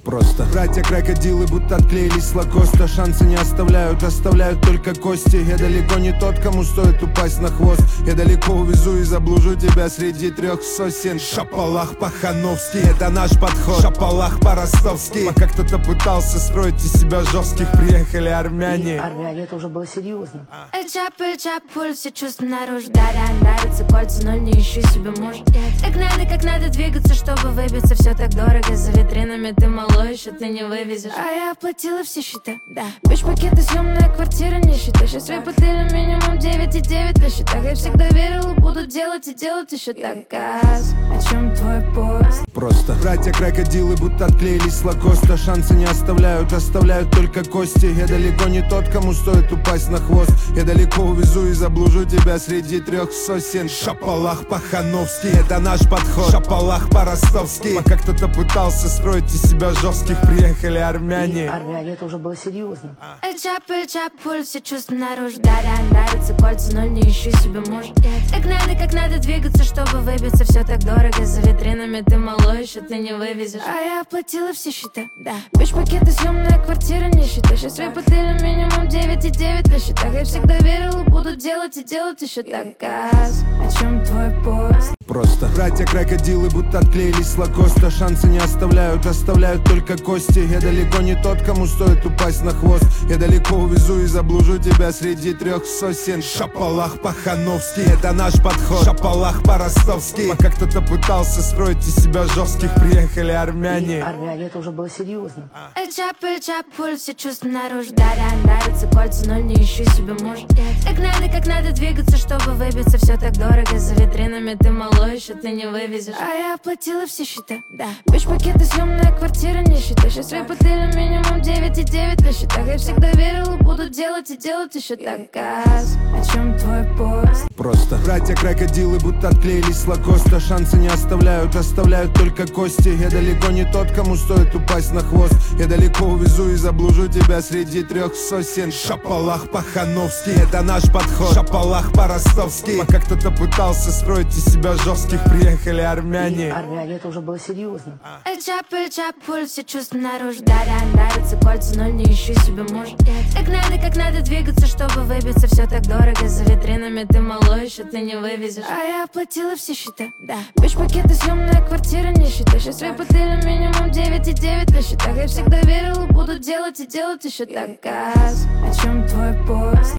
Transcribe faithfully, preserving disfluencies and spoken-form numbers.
Просто братья-крокодилы будто отклеились с лакоста. Шансы не оставляют, оставляют только кости. Я далеко не тот, кому стоит упасть на хвост. Я далеко увезу и заблужу тебя среди трех сосен. Шапалах по-хановски, это наш подход. Шапалах по-ростовски. Пока кто-то пытался строить из себя жестких, приехали армяне. И армяне, это уже было серьезно. Чап, чап, пуль, все чувства наружу. Да-да, нравится кольца, но не ищу себе мужа. Как надо, как надо двигаться, чтобы выбиться. Все так дорого, за витринами ты малой, еще ты не вывезешь. А я оплатила все счета, да. Бич-пакеты, съемная квартира, не считай. Сейчас выплатили минимум девять и девять на счетах. Я всегда верила, буду делать и делать еще так. Газ, о чем твой пост? Просто братья-крокодилы будто отклеились с лакоста. Шансы не оставляют, оставляют только кости. Я далеко не тот, кому стоит упасть на хвост. Я далеко увезу и заблужу тебя среди трех сосен. Шапалах по-хановски, это наш подход. Шапалах по-ростовски. Пока кто-то пытался строить из себя жестких, приехали армяне. И армяне, это уже было серьезно. Чап, чап, пуль, все чувства наружу. Да-да, нравится кольца, но не ищу себе мужа. Как надо, как надо двигаться, чтобы выбиться. Все так дорого, за витринами ты малой, еще ты не вывезешь. А я оплатила все счета, да. Бич-пакеты, съемная квартира, не считай. Сейчас выплатили минимум девять и девять на счетах. Я всегда верила, буду делать и делать еще так. Газ, о чем твой пост? Просто братья-крокодилы будто отклеились с лакоста. Шансы не оставляют, оставляют только кости. Я далеко не тот, кому стоит упасть на хвост. Я далеко увезу и заблужу тебя среди трех сосен. Шапалах по-хановски, это наш подход. Шапалах по-ростовски. Пока кто-то пытался строить из себя жестких, приехали армяне. И армяне, это уже было серьезно. Чап, чап, пуль, все чувства наружу. Да-да, нравится кольца, но не ищу себе мужа. Как надо, как надо двигаться, чтобы выбиться. Все так дорого, за витринами ты малой, еще ты не вывезешь. А я оплатила все счета, да. Бич-пакеты, съемная квартира, не считай. Сейчас выплатили минимум девять и девять на счетах. Я всегда верила, буду делать и делать еще так. Газ, о чем твой пост? Просто братья-крокодилы будто отклеились с лакоста. Шансы не оставляют, оставляют только кости. Я далеко не тот, кому стоит упасть на хвост. Я далеко увезу и заблужу тебя среди трех сосен. Шапалах по-хановски, это наш подход. Шапалах по-ростовски. Пока кто-то пытался строить из себя жестких, приехали армяне. И армяне, это уже было серьезно. Чап, чап, пуль, все чувства наружу. Да-да, нравится кольца, но не ищу себе мужа. Как надо, как надо двигаться, чтобы выбиться. Все так дорого, за витринами ты малой, еще ты не вывезешь. А я оплатила все счета, да. Бич-пакеты, съемная квартира, не считай. Сейчас выплатили минимум девять и девять на счетах. Я всегда верила, буду делать и делать еще так. Газ, о чем твой пост?